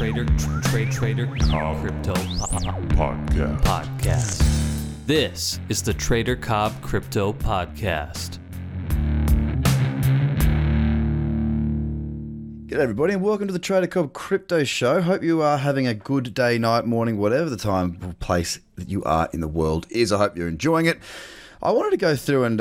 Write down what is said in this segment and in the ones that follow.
Trader Cobb Crypto Podcast. This is the Trader Cobb Crypto Podcast. G'day everybody and welcome to the Trader Cobb Crypto Show. Hope you are having a good day, night, morning, whatever the time or place that you are in the world is. I hope you're enjoying it. I wanted to go through and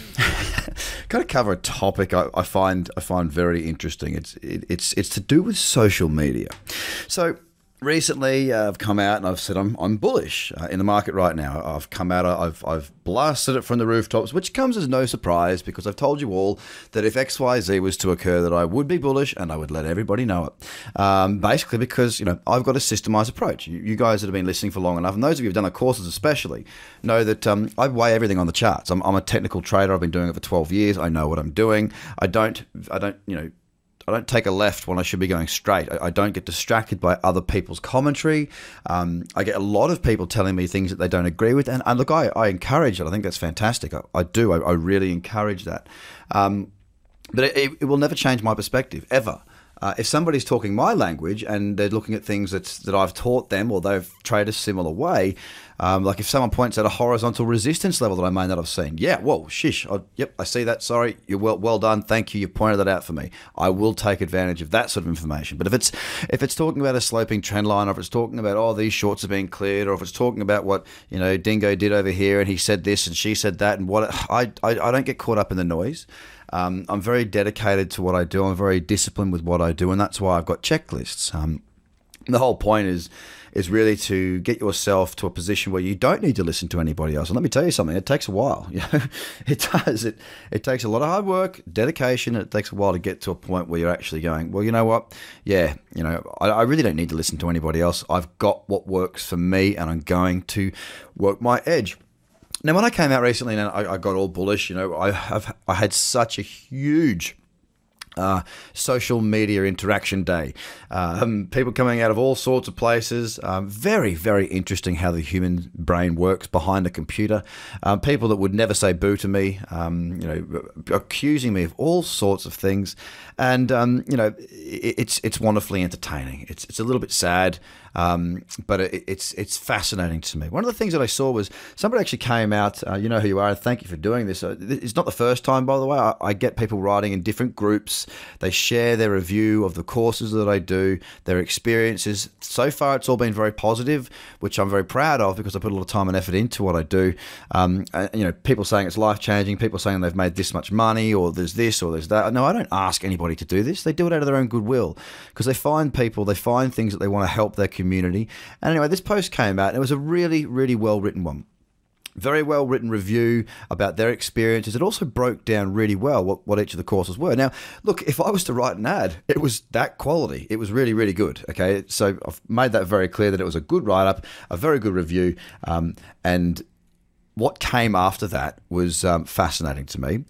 kind of cover a topic I find very interesting. It's to do with social media. So recently, I've come out and I've said I'm bullish in the market right now. I've come out, I've blasted it from the rooftops, which comes as no surprise because I've told you all that if XYZ was to occur, that I would be bullish and I would let everybody know it. Basically, because I've got a systemized approach. You guys that have been listening for long enough, and those of you who've done the courses especially, know that I weigh everything on the charts. I'm a technical trader. I've been doing it for 12 years. I know what I'm doing. I don't take a left when I should be going straight. I don't get distracted by other people's commentary. I get a lot of people telling me things that they don't agree with. And look, I encourage it. I think that's fantastic. I do. I really encourage that. But it will never change my perspective, ever. If somebody's talking my language and they're looking at things that I've taught them or they've traded a similar way, like if someone points out a horizontal resistance level that I may not have seen, yeah, whoa, shish, yep, I see that, sorry, you're well done, thank you, you've pointed that out for me. I will take advantage of that sort of information. But if it's talking about a sloping trend line, or if it's talking about, these shorts are being cleared, or if it's talking about what, Dingo did over here and he said this and she said that, and I don't get caught up in the noise. I'm very dedicated to what I do. I'm very disciplined with what I do, and that's why I've got checklists. The whole point is really to get yourself to a position where you don't need to listen to anybody else. And let me tell you something, it takes a while. It does. It takes a lot of hard work, dedication, and it takes a while to get to a point where you're actually going, well, you know what? Yeah, I really don't need to listen to anybody else. I've got what works for me, and I'm going to work my edge. Now, when I came out recently and I got all bullish, I had such a huge social media interaction day. People coming out of all sorts of places. Very, very interesting how the human brain works behind a computer. People that would never say boo to me, accusing me of all sorts of things. And, it's wonderfully entertaining. It's a little bit sad. But it's fascinating to me. One of the things that I saw was somebody actually came out, you know who you are, and thank you for doing this. It's not the first time, by the way. I get people writing in different groups. They share their review of the courses that I do, their experiences. So far, it's all been very positive, which I'm very proud of because I put a lot of time and effort into what I do. People saying it's life-changing, people saying they've made this much money, or there's this, or there's that. No, I don't ask anybody to do this. They do it out of their own goodwill because they find things that they want to help their community. And anyway, this post came out and it was a really, really well-written one. Very well-written review about their experiences. It also broke down really well what each of the courses were. Now, look, if I was to write an ad, it was that quality. It was really, really good, okay? So I've made that very clear that it was a good write-up, a very good review, and what came after that was fascinating to me.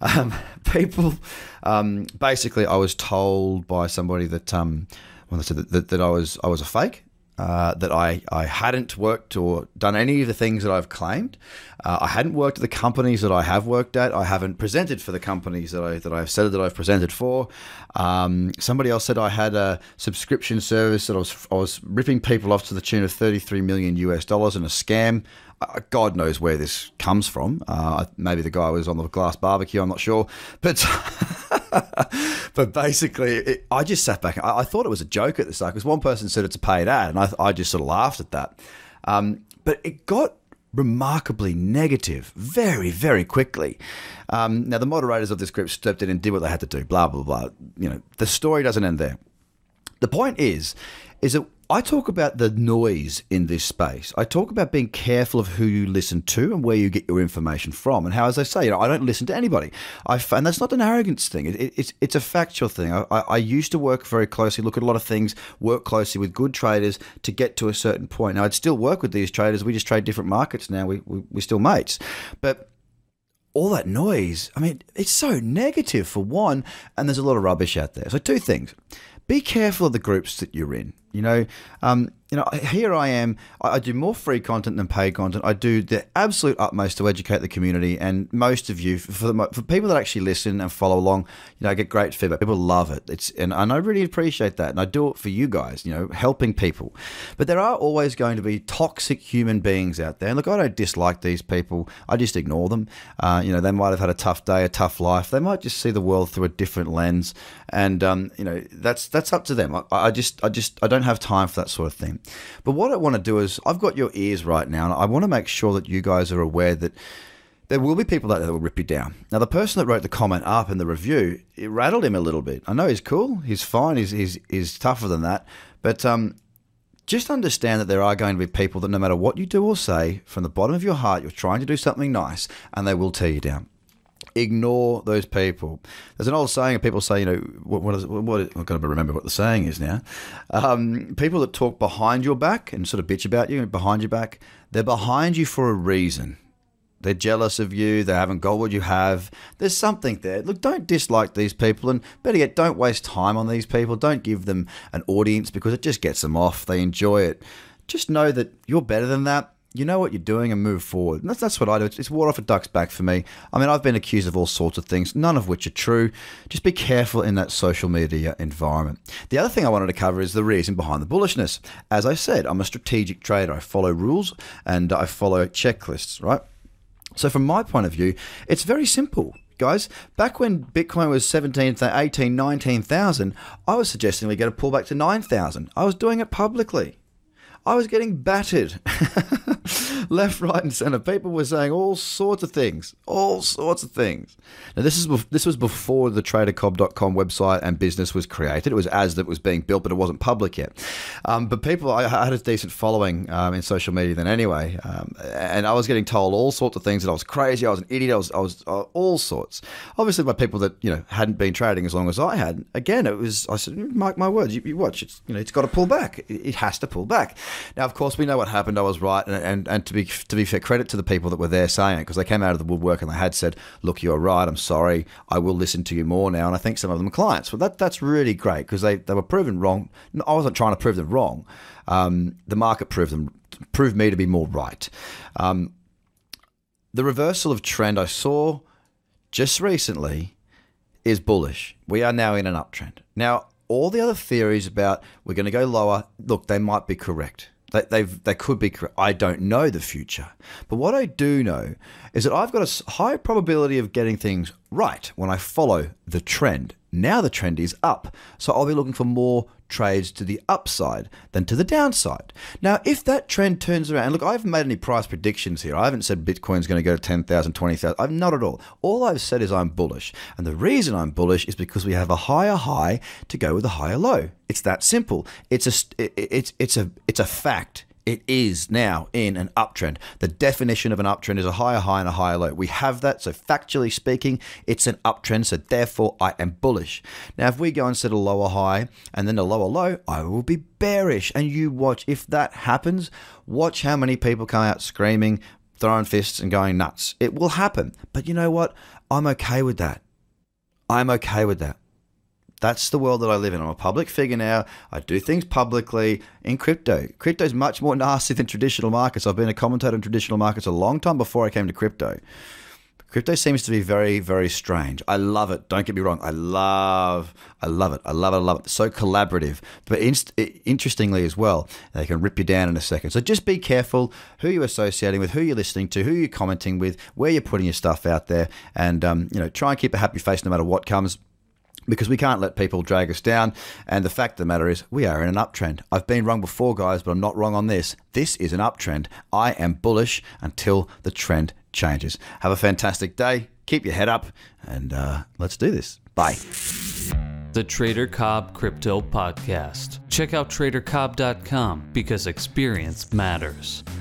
Basically, I was told by somebody that when they said that I was a fake, that I hadn't worked or done any of the things that I've claimed. I hadn't worked at the companies that I have worked at. I haven't presented for the companies that I've said that I've presented for. Somebody else said I had a subscription service that I was ripping people off to the tune of $33 million in a scam. God knows where this comes from. Maybe the guy was on the glass barbecue, I'm not sure. But but basically, I just sat back. I thought it was a joke at the start because one person said it's a paid ad, and I just sort of laughed at that. But it got remarkably negative very, very quickly. Now, the moderators of this group stepped in and did what they had to do, blah, blah, blah. The story doesn't end there. The point is that I talk about the noise in this space. I talk about being careful of who you listen to and where you get your information from. And how, as I say, I don't listen to anybody. And that's not an arrogance thing. It's a factual thing. I used to work very closely, look at a lot of things, work closely with good traders to get to a certain point. Now, I'd still work with these traders. We just trade different markets now. We're still mates. But all that noise, it's so negative for one, and there's a lot of rubbish out there. So two things. Be careful of the groups that you're in. here I am. I do more free content than paid content. I do the absolute utmost to educate the community, and most of you, for people that actually listen and follow along, I get great feedback. People love it. And I really appreciate that, and I do it for you guys. Helping people. But there are always going to be toxic human beings out there. And look, I don't dislike these people. I just ignore them. They might have had a tough day, a tough life. They might just see the world through a different lens, and that's up to them. I don't have time for that sort of thing. But what I want to do is, I've got your ears right now, and I want to make sure that you guys are aware that there will be people out there that will rip you down. Now, the person that wrote the comment up in the review, it rattled him a little bit. I know he's cool, he's fine, he's tougher than that, but just understand that there are going to be people that no matter what you do or say, from the bottom of your heart, you're trying to do something nice, and they will tear you down. Ignore those people. There's an old saying, and people say, what is I'm going to remember what the saying is now. People that talk behind your back and sort of bitch about you behind your back, they're behind you for a reason. They're jealous of you. They haven't got what you have. There's something there. Look, don't dislike these people, and better yet, don't waste time on these people. Don't give them an audience, because it just gets them off. They enjoy it. Just know that you're better than that. You know what you're doing, and move forward. And that's what I do. It's water off a duck's back for me. I mean, I've been accused of all sorts of things, none of which are true. Just be careful in that social media environment. The other thing I wanted to cover is the reason behind the bullishness. As I said, I'm a strategic trader. I follow rules and I follow checklists, right? So from my point of view, it's very simple. Guys, back when Bitcoin was 18, 19,000, I was suggesting we get a pullback to 9,000. I was doing it publicly. I was getting battered left, right, and center. People were saying all sorts of things. Now, this was before the TraderCobb.com website and business was created. It was as that was being built, but it wasn't public yet. But people, I had a decent following in social media then anyway, and I was getting told all sorts of things, that I was crazy, I was an idiot, I was all sorts. Obviously, by people that hadn't been trading as long as I had. Again, I said, mark my words, you watch. It's got to pull back. It has to pull back. Now, of course, we know what happened. I was right, and to be fair, credit to the people that were there saying it, because they came out of the woodwork and they had said, "Look, you're right. I'm sorry. I will listen to you more now." And I think some of them are clients. Well, that's really great, because they were proven wrong. I wasn't trying to prove them wrong. The market proved me to be more right. The reversal of trend I saw just recently is bullish. We are now in an uptrend. Now, all the other theories about we're going to go lower, look, they might be correct. They could be correct. I don't know the future. But what I do know is that I've got a high probability of getting things right when I follow the trend. Now the trend is up, so I'll be looking for more trades to the upside than to the downside. Now, if that trend turns around, and look, I haven't made any price predictions here. I haven't said Bitcoin's going to go to 10,000, 20,000. I've not at all. All I've said is I'm bullish. And the reason I'm bullish is because we have a higher high to go with a higher low. It's that simple. It's a fact. It is now in an uptrend. The definition of an uptrend is a higher high and a higher low. We have that, so factually speaking, it's an uptrend, so therefore I am bullish. Now, if we go and set a lower high and then a lower low, I will be bearish. And you watch, if that happens, watch how many people come out screaming, throwing fists and going nuts. It will happen. But you know what? I'm okay with that. I'm okay with that. That's the world that I live in. I'm a public figure now. I do things publicly in crypto. Crypto is much more nasty than traditional markets. I've been a commentator in traditional markets a long time before I came to crypto. Crypto seems to be very, very strange. I love it. Don't get me wrong. I love it. It's so collaborative. But interestingly as well, they can rip you down in a second. So just be careful who you're associating with, who you're listening to, who you're commenting with, where you're putting your stuff out there, and try and keep a happy face no matter what comes. Because we can't let people drag us down. And the fact of the matter is, we are in an uptrend. I've been wrong before, guys, but I'm not wrong on this. This is an uptrend. I am bullish until the trend changes. Have a fantastic day. Keep your head up, and let's do this. Bye. The Trader Cobb Crypto Podcast. Check out TraderCobb.com because experience matters.